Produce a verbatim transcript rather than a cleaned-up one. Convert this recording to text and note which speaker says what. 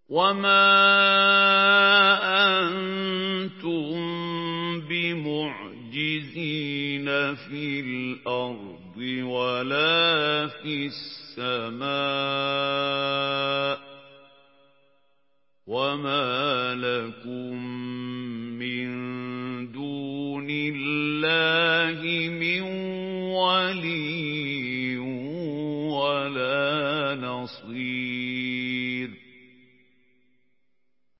Speaker 1: وَمَا أَنتُم بِمُعْجِزِينَ فِي الْأَرْضِ وَلَا فِي السَّمَاءِ ۖ وَمَا لَكُم مِّن دُونِ اللَّهِ مِن وَلِيٍّ وَلَا نَصِيرٍ